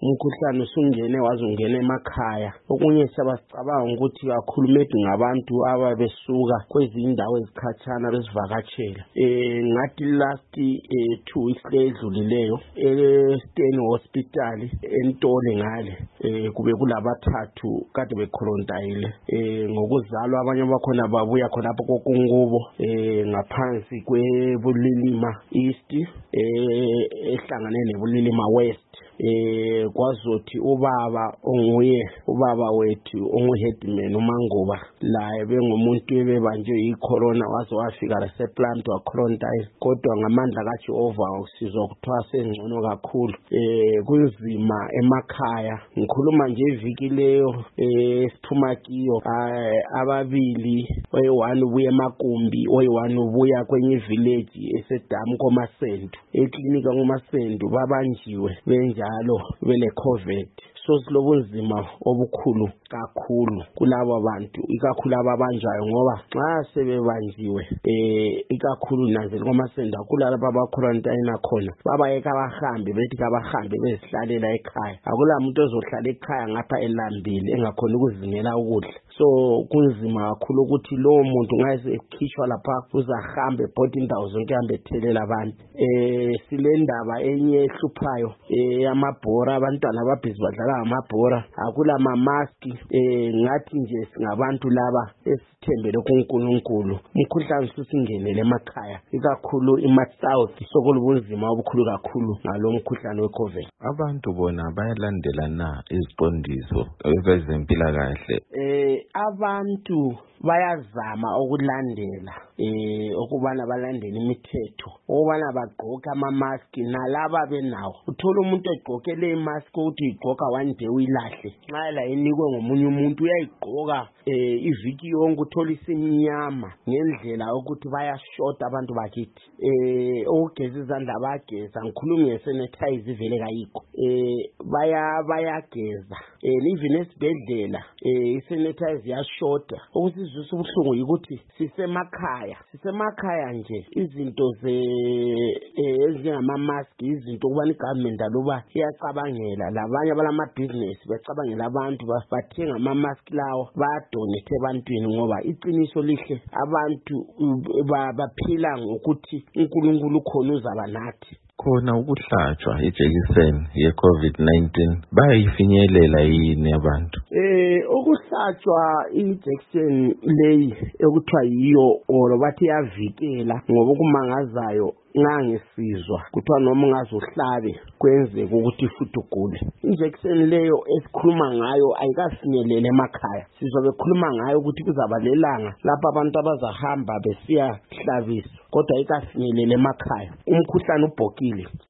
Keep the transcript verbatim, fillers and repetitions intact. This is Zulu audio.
umkhuhlane usungene wazungena emakhaya. Okunye siyabacabanga ukuthi kakhulumedu ngabantu ababesuka kwezinye indawo ezikhatshana besivakatshela. Eh ngathi last eh, two weeks edlulileyo eSteni Hospital eNtole ngale eh kube kulabathathu kade bekhorontayile eh ngokuzalwa abanye bakhona babuya khonapho kokungubo eh ngaphansi kweBulilima East eh ehlangane neBulilima West. Eh kwazothi ubaba onguye ubaba wethu onguheadman uMangoba laye bengumuntu ebebanjwe yicorona waze wafika laseplant waquarantine kodwa ngamandla kaJehova usizwa kuthiwa sengcono kakhulu. Eh kunzima emakhaya ngikhuluma nje iviki leyo eh siphuma kiyo ababili oyi-one ubuya eMagumbi oyi-one ubuya kwenye village esedamu koMasendu eklinika ngoMasendu babanjiwe benja alo bele COVID. So silobunzima obukhulu kakhulu kulabo bantu ikakhulu ababanjwayo ngoba xa sebebanjiwe eh ikakhulu nanze koMasenda kulabo abaquarantine khona babayeka abahambe bethi abahambe bezihlalela ekhaya. Akula umuntu ozohlala ekhaya ngapha elambile engakhona ukuzingela ukudla. So kunzima kakhulu ukuthi lo muntu ngase ekhishwa lapha uzahambe body indawo zonke hambe ethelela abantu. Eh silendaba enye ehluphayo eh amabhora abantwana ababhizi badlala amabhora akula ma mask eh ngathi nje singabantu laba esithembele kuNkulunkulu umkhuhlane ususingenele emakhaya ikakhulu eMassouth sokulubunzima obukhulu kakhulu ngalo mkhuhlane weCovid. Abantu bona bayalandela na iziqondiso ezempilakahle? Eh abantu bayazama ukulandela eh okubana balandele imithetho okubana bagqoka ama mask nalaba benawo. Uthola umuntu egqokele imask ukuthi igqoka one day uyilahle nxa la inikwe ngomunye umuntu uyayigqoka eh iviki yonke uthola isimnyama ngendlela ukuthi bayashota abantu bakithi. Eh ukugeza izandla bayageza ngikhuluma ngesanitize ivele kayikho. Eh baya bayageza eh even esibhedlela eh isanitize yashota. Ukusizwe ubuhlungu ukuthi sisemakhaya sisemakhaya nje izinto ze ezingama mask izinto kubani government aloba iyacabangela labanye abalama business becabangela abantu bathenga ama mask lawo badonate ebantwini ngoba iqiniso lihle abantu baphila ngokuthi uNkulunkulu khona uzaba nathi. Khona ukuhlatshwa ijekiseni ye-COVID nineteen bayifinyelela yini abantu? Eh ukuhlatshwa ijekiseni leyi ekuthiwa yiyo oro bathi yavikela ngoba kumangazayo ngangisizwa kuthiwa noma ungazohlabe kwenzeka ukuthi futhi ugule. Injection leyo esikhuluma ngayo ayikafinyelele emakhaya. Sizobe khuluma ngayo ukuthi kuzaba lelanga lapha abantu abazahamba besiya hlabisa kodwa ayikafinyelele emakhaya. Umkhuhlane ubhokile.